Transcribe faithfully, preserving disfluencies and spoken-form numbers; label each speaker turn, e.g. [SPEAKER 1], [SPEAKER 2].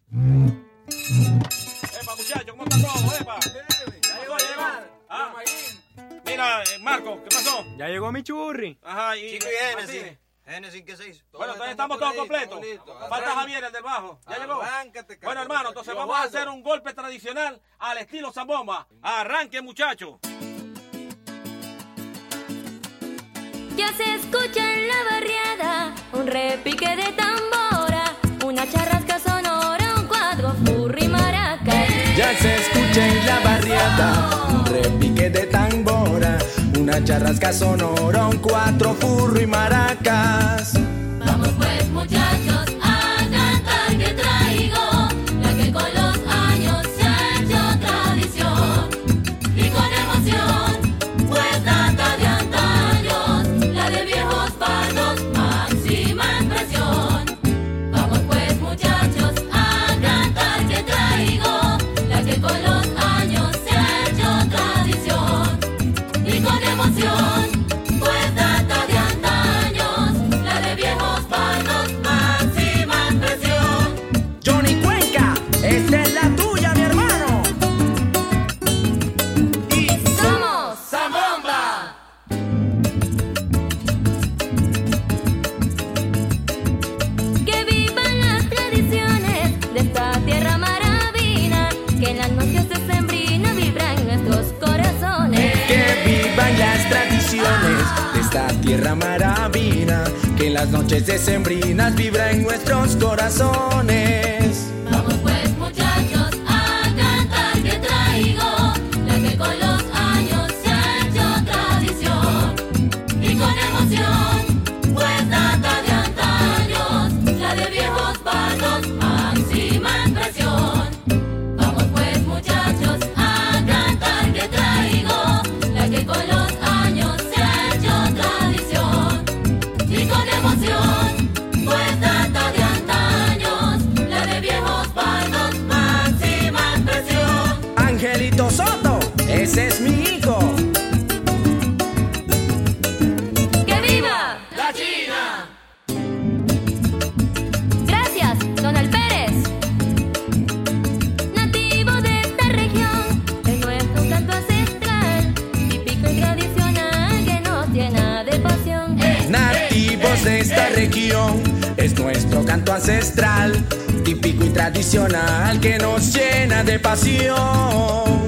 [SPEAKER 1] Epa, muchachos, ¿cómo está todo? Epa. Ya llegó, ya llegó. Ah. Mira, eh, Marco, ¿qué pasó?
[SPEAKER 2] Ya llegó mi churri.
[SPEAKER 1] Ajá, y...
[SPEAKER 3] Chico y Génesis. Génesis, ¿qué se hizo?
[SPEAKER 1] Bueno, entonces estamos todos completos. Falta Javier, el del bajo. ¿Ya llegó? Bueno, hermano, entonces vamos a hacer un golpe tradicional al estilo zambomba. Arranque, muchachos.
[SPEAKER 4] Ya se escucha en la barriada un repique de tambora, una charrasca sonora, un cuadro, furri y maraca.
[SPEAKER 5] Ya se escucha en la barriada un repique de tambora, una charrasca sonora, un cuatro, furro y maracas.
[SPEAKER 4] Vamos pues, muchachos, a cantar que traigo la que con los años se ha hecho tradición y con emoción, pues data de antaños, la de viejos palos, máxima expresión. Vamos pues, muchachos, a cantar que traigo la que con los años se ha hecho tradición y con emoción, pues data de antaños, la de viejos palos, máxima expresión.
[SPEAKER 5] Johnny Cuenca, esta es la tuya, mi hermano.
[SPEAKER 4] Y somos Zambomba. Que vivan las tradiciones de esta tierra maravina, que en las noches decembrinas vibran nuestros corazones.
[SPEAKER 5] Que vivan las tradiciones de esta tierra maravina, que en las noches decembrinas vibra en nuestros corazones.
[SPEAKER 4] Vamos pues, muchachos, a cantar que traigo la que con los años se ha hecho tradición y con emoción, pues data de antaños, la de viejos palos, máxima expresión. Vamos pues, muchachos, a cantar que traigo la que con los años se ha hecho tradición y con emoción, pues data de antaños, la de viejos palos, máxima expresión.
[SPEAKER 5] Angelito Soto, ese es mi hijo.
[SPEAKER 4] ¡Que viva
[SPEAKER 1] ¡La China!
[SPEAKER 4] Gracias, Donald Pérez. Nativo de esta región, es nuestro canto ancestral, típico y tradicional que nos llena de pasión.
[SPEAKER 5] Nativos de esta región, es nuestro canto ancestral, típico y tradicional que nos llena de pasión.